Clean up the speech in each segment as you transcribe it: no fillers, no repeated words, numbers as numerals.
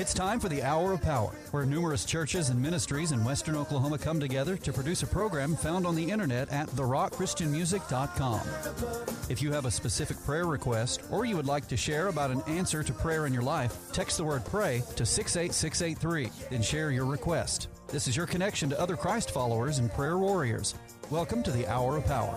It's time for the Hour of Power, where numerous churches and ministries in Western Oklahoma come together to produce a program found on the internet at therockchristianmusic.com. If you have a specific prayer request or you would like to share about an answer to prayer in your life, text the word PRAY to 68683, then share your request. This is your connection to other Christ followers and prayer warriors. Welcome to the Hour of Power.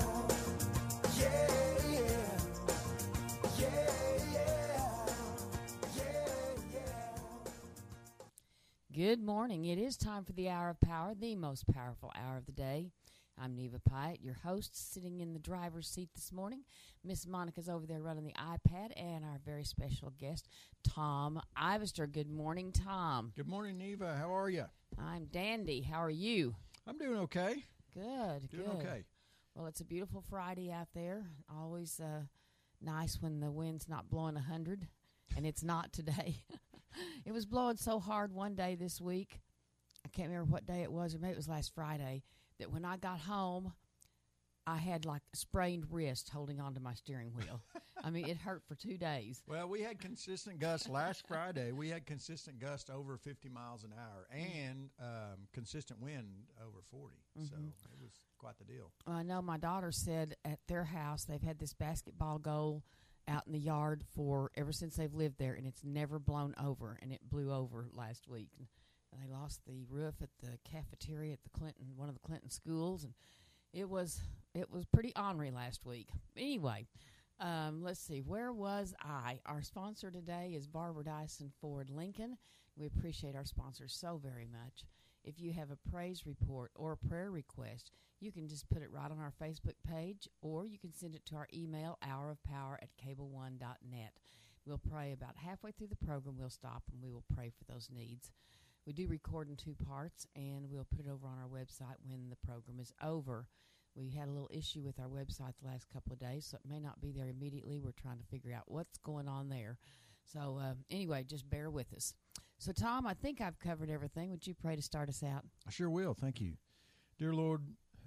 Good morning. It is time for the Hour of Power, the most powerful hour of the day. I'm Neva Pyatt, your host, sitting in the driver's seat this morning. Miss Monica's over there running the iPad, and our very special guest, Tom Ivester. Good morning, Tom. Good morning, Neva. How are you? I'm dandy. How are you? I'm doing okay. Good, Doing good. okay. Well, it's a beautiful Friday out there. Always nice when the wind's not blowing 100, and it's not today. It was blowing so hard one day this week. I can't remember what day it was, or maybe it was last Friday, that when I got home, I had like a sprained wrist holding onto my steering wheel. I mean, it hurt for 2 days. Well, we had consistent gusts last Friday. We had consistent gusts over 50 miles an hour and consistent wind over 40. Mm-hmm. So it was quite the deal. I know my daughter said at their house they've had this basketball goal out in the yard for ever since they've lived there, and it's never blown over, and it blew over last week. And they lost the roof at the cafeteria at the one of the Clinton schools, and it was pretty ornery last week. Anyway, let's see, where was I? Our sponsor today is Barbara Dyson Ford Lincoln. We appreciate our sponsors so very much. If you have a praise report or a prayer request, you can just put it right on our Facebook page, or you can send it to our email, hourofpower@cable1.net. We'll pray about halfway through the program. We'll stop and we will pray for those needs. We do record in 2 parts, and we'll put it over on our website when the program is over. We had a little issue with our website the last couple of days, so it may not be there immediately. We're trying to figure out what's going on there. So anyway, just bear with us. So, Tom, I think I've covered everything. Would you pray to start us out? I sure will. Thank you. Dear Lord,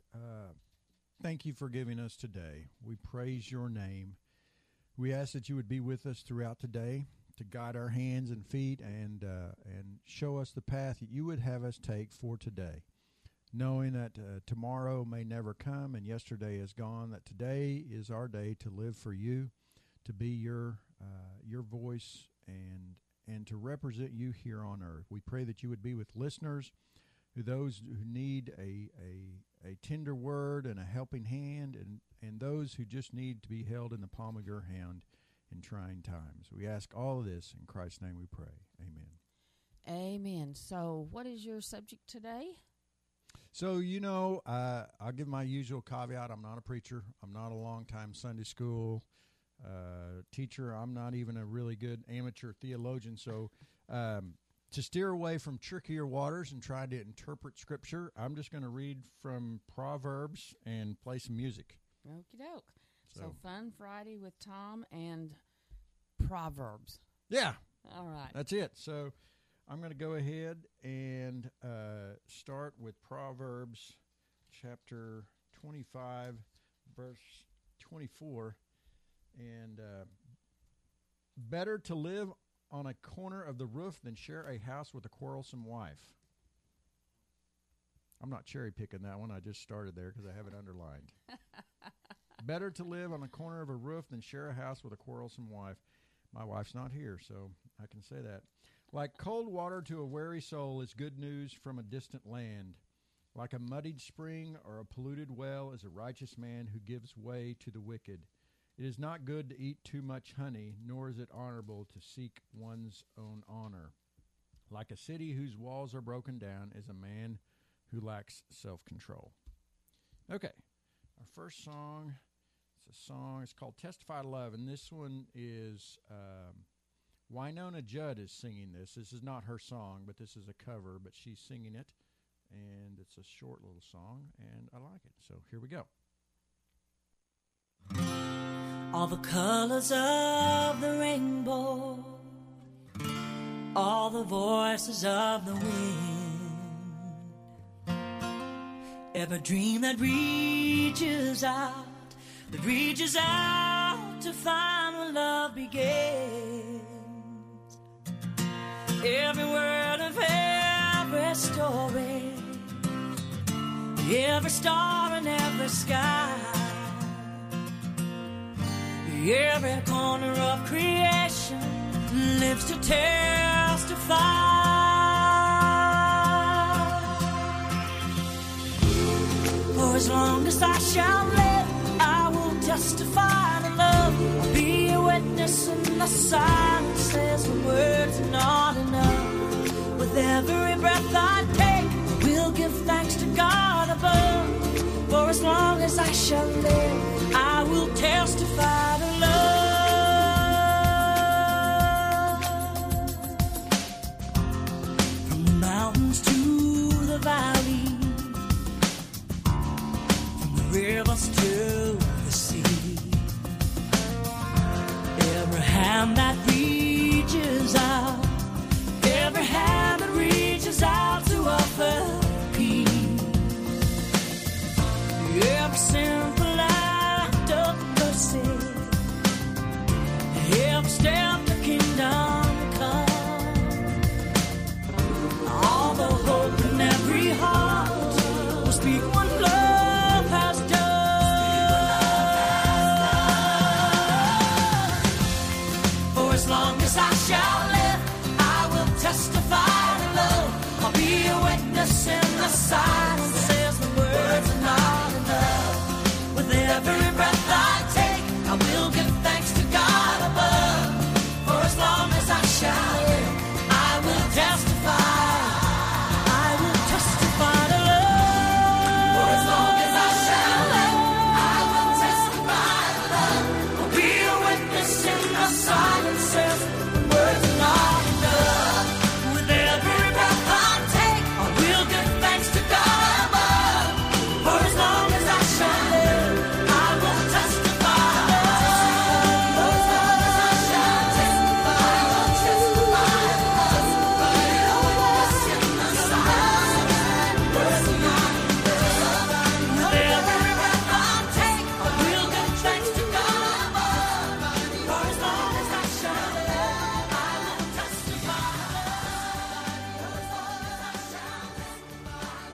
thank you for giving us today. We praise your name. We ask that you would be with us throughout the day to guide our hands and feet and show us the path that you would have us take for today, knowing that tomorrow may never come and yesterday is gone, that today is our day to live for you, to be your voice and to represent you here on earth. We pray that you would be with listeners, those who need a tender word and a helping hand, and those who just need to be held in the palm of your hand in trying times. We ask all of this in Christ's name we pray. Amen. Amen. So what is your subject today? So, I'll give my usual caveat. I'm not a preacher. I'm not a long-time Sunday school teacher. I'm not even a really good amateur theologian. So to steer away from trickier waters and try to interpret Scripture, I'm just going to read from Proverbs and play some music. Okie doke. So Fun Friday with Tom and Proverbs. Yeah. All right. That's it. So I'm going to go ahead and start with Proverbs chapter 25, verse 24. And better to live on a corner of the roof than share a house with a quarrelsome wife. I'm not cherry picking that one. I just started there because I have it underlined. Better to live on a corner of a roof than share a house with a quarrelsome wife. My wife's not here, so I can say that. Like cold water to a weary soul is good news from a distant land. Like a muddied spring or a polluted well is a righteous man who gives way to the wicked. It is not good to eat too much honey, nor is it honorable to seek one's own honor. Like a city whose walls are broken down is a man who lacks self-control. Okay, our first song, it's called Testify to Love, and this one is Wynonna Judd is singing this. This is not her song, but this is a cover, but she's singing it, and it's a short little song, and I like it. So here we go. All the colors of the rainbow, all the voices of the wind, every dream that reaches out to find where love begins. every word of every story, every star in every sky, every corner of creation lives to testify. For as long as I shall live, I will testify to love. I'll be a witness in the silence, says the words are not enough. With every breath I take, we'll give thanks to God above. For as long as I shall live, I will testify to love. From the mountains to the valleys, from the rivers to the sea, every hand that reaches out, every hand that reaches out to offer peace, every simple act of mercy, every step the kingdom come, all the hope in every heart will speak what love has done. For as long as I shall live, I will testify to love. I'll be a witness in the silence, says the words are not enough. With every breath I take, I will give thanks to God above. For as long as I shall live, I will testify. I will testify to love. For as long as I shall live, I will testify to love. I'll be a witness in the silence, says the words are not enough. With every breath I take, I will give thanks to God above. For as long as I shall live, I will testify to love. For as long as I shall testify, I will testify to love. I'll be a witness in the silence, words are not enough. With every breath I take, I will give thanks to God above. For as long as I shall live, I will testify to love. For as long as I shall live.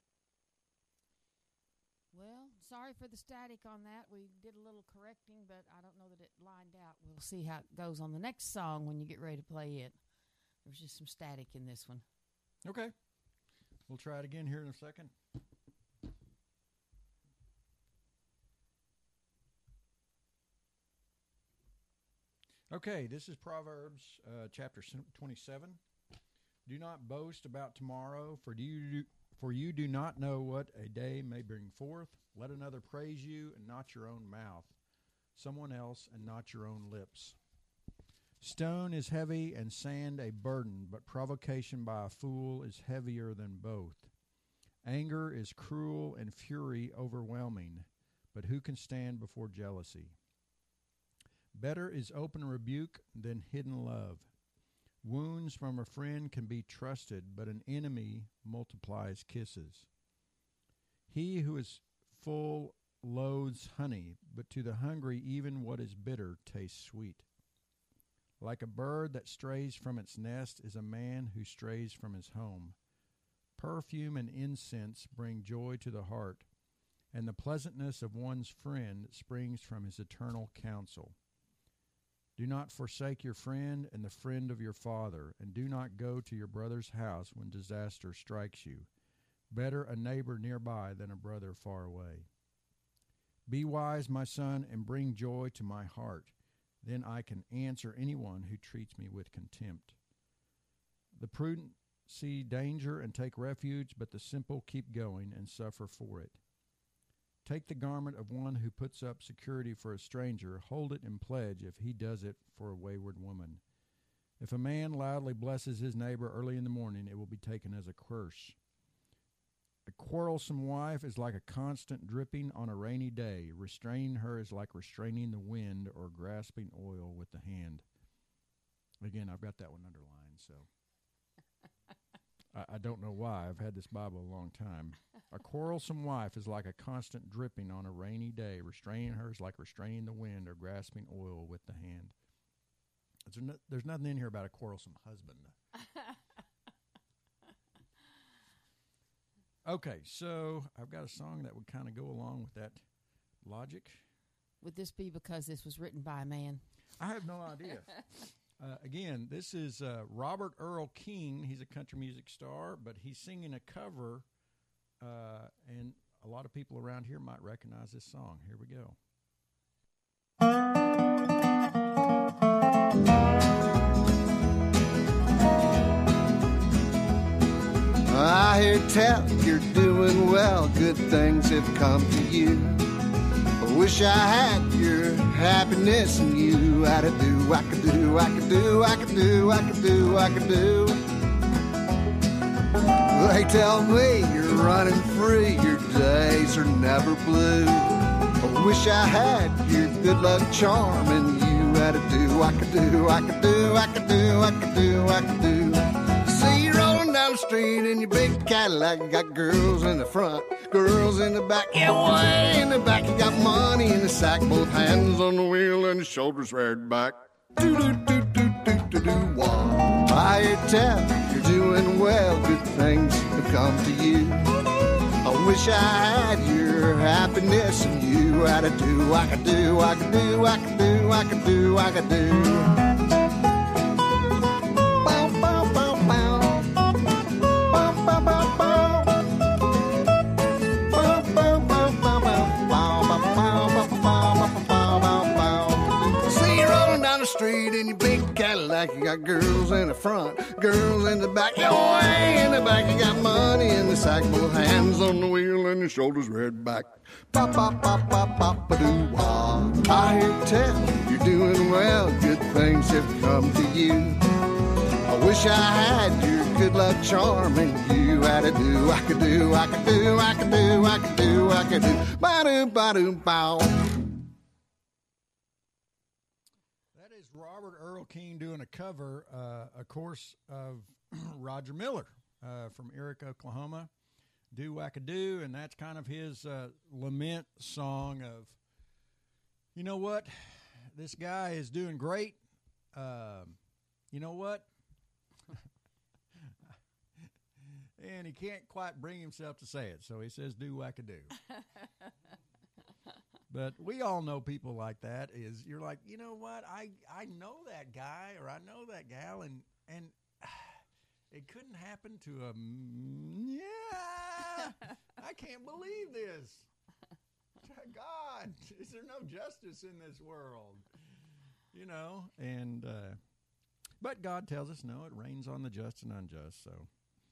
Well, sorry for the static on that. We did a little correcting, but I don't know that it lined out. We'll see how it goes on the next song when you get ready to play it. There's just some static in this one. Okay. We'll try it again here in a second. Okay, this is Proverbs chapter 27. Do not boast about tomorrow, for you do not know what a day may bring forth. Let another praise you, and not your own mouth, someone else, and not your own lips. Stone is heavy and sand a burden, but provocation by a fool is heavier than both. Anger is cruel and fury overwhelming, but who can stand before jealousy? Better is open rebuke than hidden love. Wounds from a friend can be trusted, but an enemy multiplies kisses. He who is full loathes honey, but to the hungry even what is bitter tastes sweet. Like a bird that strays from its nest is a man who strays from his home. Perfume and incense bring joy to the heart, and the pleasantness of one's friend springs from his eternal counsel. Do not forsake your friend and the friend of your father, and do not go to your brother's house when disaster strikes you. Better a neighbor nearby than a brother far away. Be wise, my son, and bring joy to my heart. Then I can answer anyone who treats me with contempt. The prudent see danger and take refuge, but the simple keep going and suffer for it. Take the garment of one who puts up security for a stranger. Hold it in pledge if he does it for a wayward woman. If a man loudly blesses his neighbor early in the morning, it will be taken as a curse. A quarrelsome wife is like a constant dripping on a rainy day. Restraining her is like restraining the wind or grasping oil with the hand. Again, I've got that one underlined, so I don't know why. I've had this Bible a long time. A quarrelsome wife is like a constant dripping on a rainy day. Restraining her is like restraining the wind or grasping oil with the hand. There's nothing in here about a quarrelsome husband. Okay, so I've got a song that would kind of go along with that logic. Would this be because this was written by a man? I have no idea. Again, this is Robert Earl King. He's a country music star, but he's singing a cover, and a lot of people around here might recognize this song. Here we go. I hear tell you're doing well, good things have come to you. I wish I had your happiness and you. I could do, I could do, I could do, I could do, I could do, I could do. They tell me you're running free, your days are never blue. I wish I had your good luck charm and you. I could do, I could do, I could do, I could do, I could do, I could do. See you rolling down the street in your big Cadillac. Got girls in the front, girls in the back. Yeah, way in the back. You got money in the sack, both hands on the wheel and the shoulders reared back. Do-do-do-do-do-do-do-wah. I hear tell you're doing well, good things have come to you. I wish I had your happiness and you. I could do, I could do, I could do, I could do, I could do, I could do. Street in your big Cadillac, you got girls in the front, girls in the back, yeah, way in the back, you got money in the sack, both hands on the wheel and your shoulders reared back. Pop, pop, pop, pop, pop, a doo wah. I hear tell you're doing well, good things have come to you. I wish I had your good luck charm and you. Had to do, I could do, I could do, I could do, I could do, I could do, ba-doo, ba-doo, bow. Robert Earl King doing a cover, of course, of Roger Miller from Eric, Oklahoma, Do Wackadoo, and that's kind of his lament song of, you know what, this guy is doing great. You know what? And he can't quite bring himself to say it, so he says, Do Wackadoo. But we all know people like that. Is you're like, you know what? I know that guy or I know that gal, and it couldn't happen to a. Yeah, I can't believe this. God, is there no justice in this world? You know, and but God tells us no. It rains on the just and unjust. So,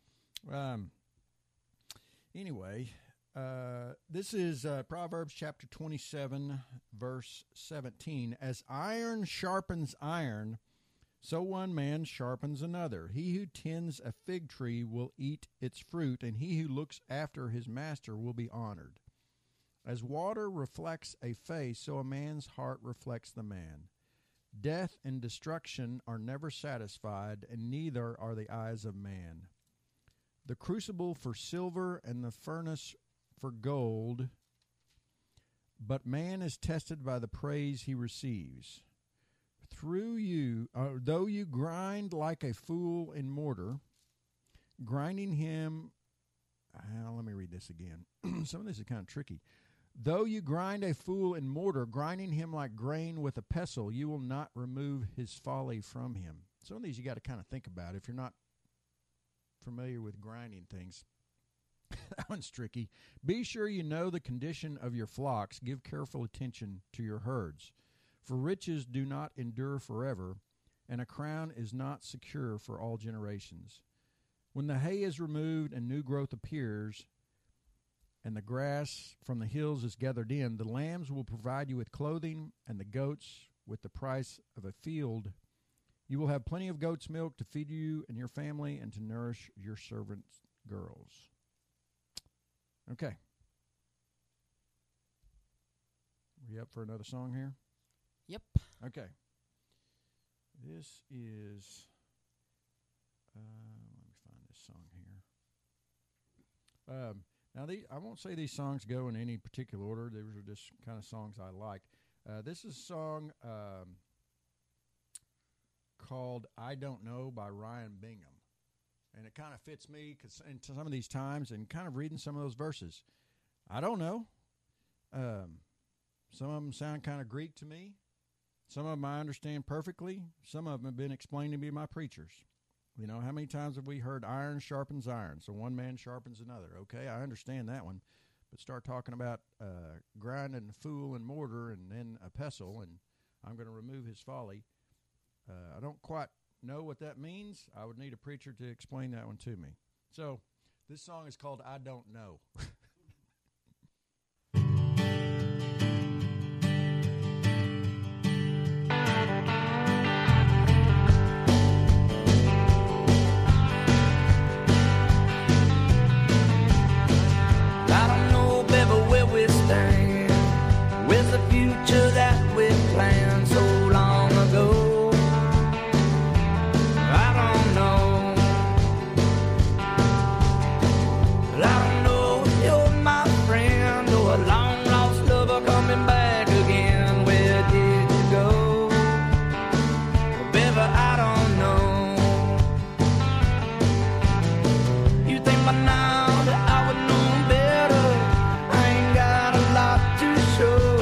anyway. This is Proverbs chapter 27, verse 17. As iron sharpens iron, so one man sharpens another. He who tends a fig tree will eat its fruit, and he who looks after his master will be honored. As water reflects a face, so a man's heart reflects the man. Death and destruction are never satisfied, and neither are the eyes of man. The crucible for silver and the furnace for gold, but man is tested by the praise he receives. Though you grind like a fool in mortar, grinding him. Let me read this again. Some of this is kind of tricky. Though you grind a fool in mortar, grinding him like grain with a pestle, you will not remove his folly from him. Some of these you got to kind of think about if you're not familiar with grinding things. That one's tricky. Be sure you know the condition of your flocks. Give careful attention to your herds. For riches do not endure forever, and a crown is not secure for all generations. When the hay is removed and new growth appears, and the grass from the hills is gathered in, the lambs will provide you with clothing, and the goats with the price of a field. You will have plenty of goat's milk to feed you and your family and to nourish your servant girls. Okay. Are you up for another song here? Yep. Okay. This is, let me find this song here. Now, I won't say these songs go in any particular order. These are just kind of songs I like. This is a song called I Don't Know by Ryan Bingham. and it kind of fits me because in some of these times and kind of reading some of those verses. I don't know. Some of them sound kind of Greek to me. Some of them I understand perfectly. Some of them have been explained to me by preachers. You know, how many times have we heard iron sharpens iron, so one man sharpens another? Okay, I understand that one. But start talking about grinding a fool in mortar and then a pestle, and I'm going to remove his folly. I don't quite know what that means. I would need a preacher to explain that one to me. So this song is called I Don't Know. The future that we planned so long ago, I don't know. I don't know if you're my friend or a long lost lover coming back again. Where did you go? Well, baby, I don't know. You think by now that I would know better? I ain't got a lot to show.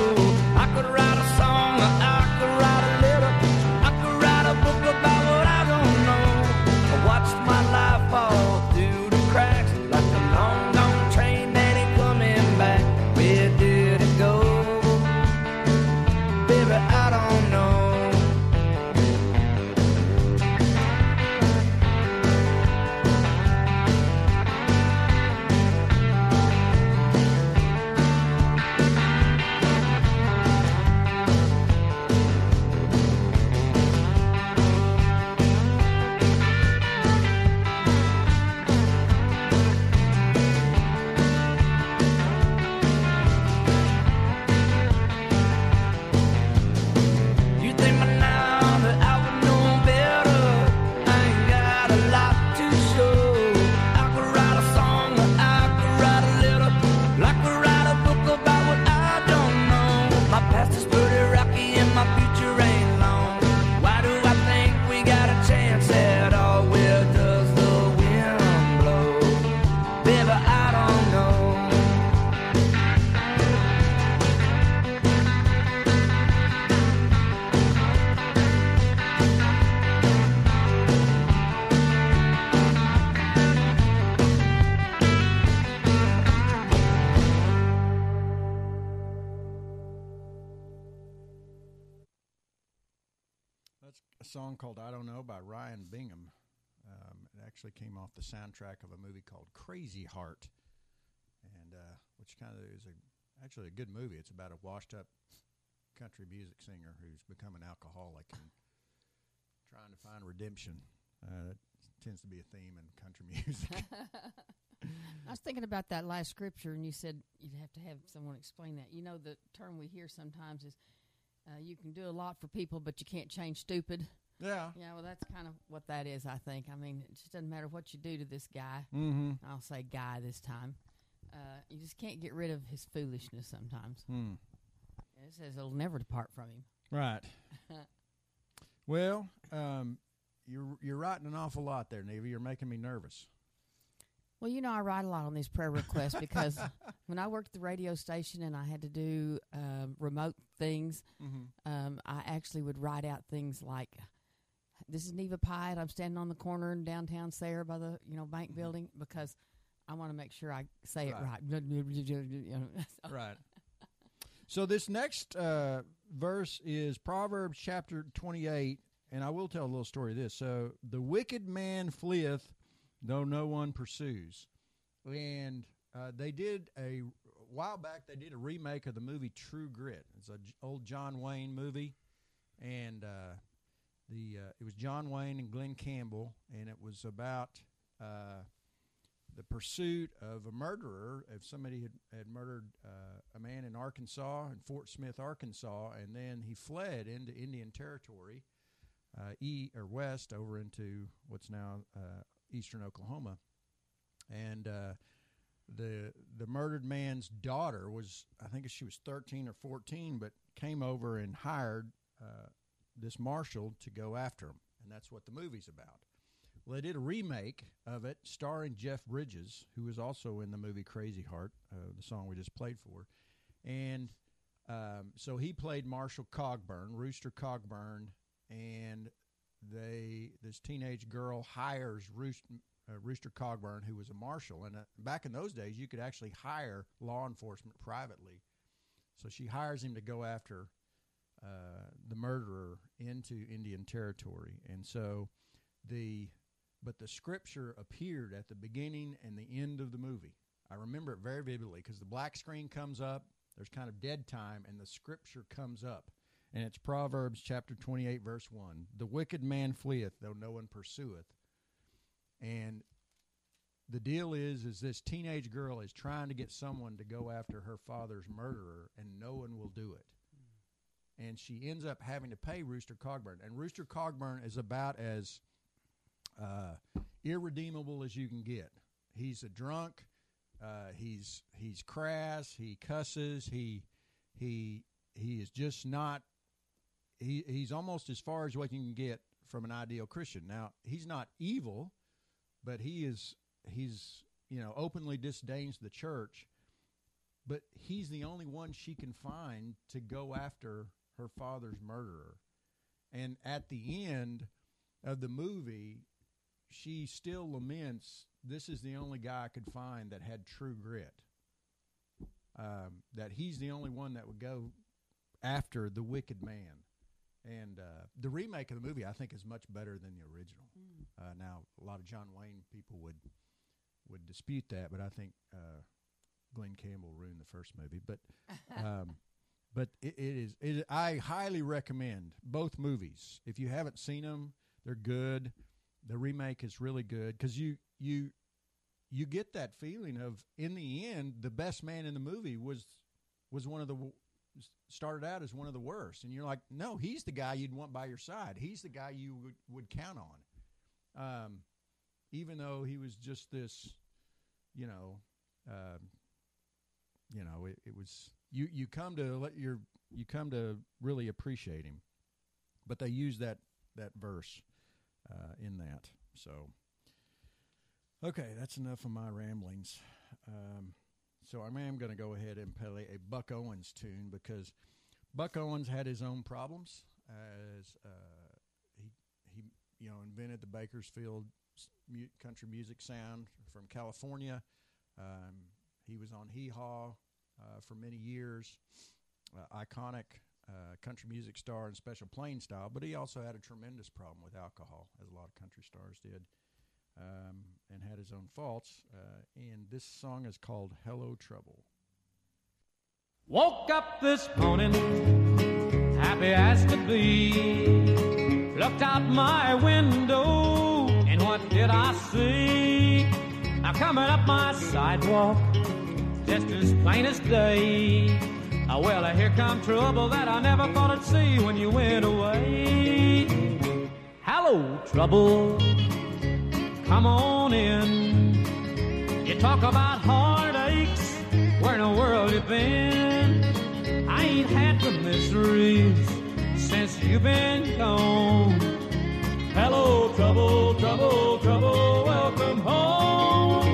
Song called I Don't Know by Ryan Bingham. It actually came off the soundtrack of a movie called Crazy Heart, and which kind of is actually a good movie. It's about a washed-up country music singer who's become an alcoholic and trying to find redemption. That tends to be a theme in country music. I was thinking about that last scripture, and you said you'd have to have someone explain that. You know, the term we hear sometimes is you can do a lot for people, but you can't change stupid. Yeah. Yeah, well, that's kind of what that is, I think. I mean, it just doesn't matter what you do to this guy. Mm-hmm. I'll say guy this time. You just can't get rid of his foolishness sometimes. Mm. And it says it'll never depart from him. Right. Well, you're writing an awful lot there, Neva. You're making me nervous. Well, you know, I write a lot on these prayer requests because when I worked at the radio station and I had to do remote things, I actually would write out things like, this is Neva Pyatt. I'm standing on the corner in downtown Sayre by the bank building, because I want to make sure I say it right. Right. So this next verse is Proverbs chapter 28, and I will tell a little story of this. So the wicked man fleeth, though no one pursues. And they did a while back, they did a remake of the movie True Grit. It's an old John Wayne movie, and it was John Wayne and Glenn Campbell, and it was about the pursuit of a murderer. If somebody had murdered a man in Arkansas, in Fort Smith, Arkansas, and then he fled into Indian Territory, west over into what's now eastern Oklahoma, and the murdered man's daughter was, I think she was 13 or 14, but came over and hired this marshal to go after him, and that's what the movie's about. Well, they did a remake of it starring Jeff Bridges, who was also in the movie Crazy Heart, the song we just played for. And so he played Marshall Cogburn, Rooster Cogburn, and this teenage girl hires Rooster Cogburn, who was a marshal. And back in those days, you could actually hire law enforcement privately. So she hires him to go after the murderer into Indian Territory. And so but the scripture appeared at the beginning and the end of the movie. I remember it very vividly because the black screen comes up, there's kind of dead time, and the scripture comes up. And it's Proverbs chapter 28, verse 1. The wicked man fleeth, though no one pursueth. And the deal is this teenage girl is trying to get someone to go after her father's murderer, and no one will do it. And she ends up having to pay Rooster Cogburn. And Rooster Cogburn is about as irredeemable as you can get. He's a drunk. He's crass. He cusses. He is just not. He's almost as far as what you can get from an ideal Christian. Now, he's not evil, but he's openly disdains the church. But he's the only one she can find to go after her father's murderer. And at the end of the movie, she still laments, this is the only guy I could find that had true grit. That he's the only one that would go after the wicked man. And the remake of the movie, I think, is much better than the original. Now, a lot of John Wayne people would dispute that, but I think Glenn Campbell ruined the first movie. But it is. I highly recommend both movies. If you haven't seen them, they're good. The remake is really good because you get that feeling of, in the end, the best man in the movie was one of the started out as one of the worst, and you're like, no, he's the guy you'd want by your side. He's the guy you would count on, even though he was just this, it was you come to really appreciate him, but they use that verse in that. So, okay, that's enough of my ramblings. So I am going to go ahead and play a Buck Owens tune because Buck Owens had his own problems as he invented the Bakersfield country music sound from California. He was on Hee Haw for many years, iconic country music star in Special Plain style, but he also had a tremendous problem with alcohol, as a lot of country stars did. And had his own faults. And this song is called Hello Trouble. Woke up this morning, happy as could be. Looked out my window, and what did I see? Now coming up my sidewalk, just as plain as day. Well, here come trouble that I never thought I'd see when you went away. Hello, trouble. Come on in. You talk about heartaches. Where in the world you been? I ain't had the miseries since you've been gone. Hello, trouble, trouble, trouble. Welcome home.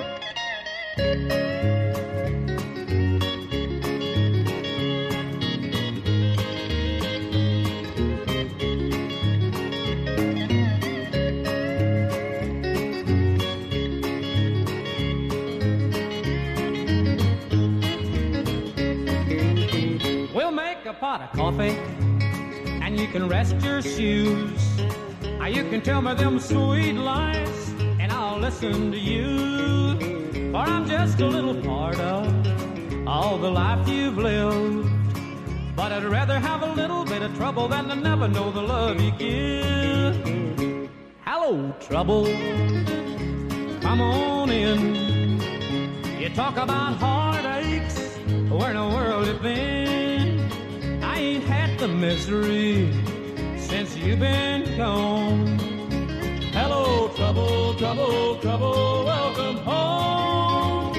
A pot of coffee, and you can rest your shoes. Now you can tell me them sweet lies, and I'll listen to you. For I'm just a little part of all the life you've lived. But I'd rather have a little bit of trouble than to never know the love you give. Hello, trouble. Come on in. You talk about heartaches. Where in the world you been? I ain't had the misery since you've been gone. Hello, trouble, trouble, trouble, welcome home.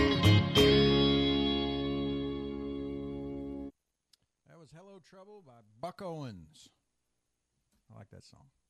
That was Hello Trouble by Buck Owens. I like that song.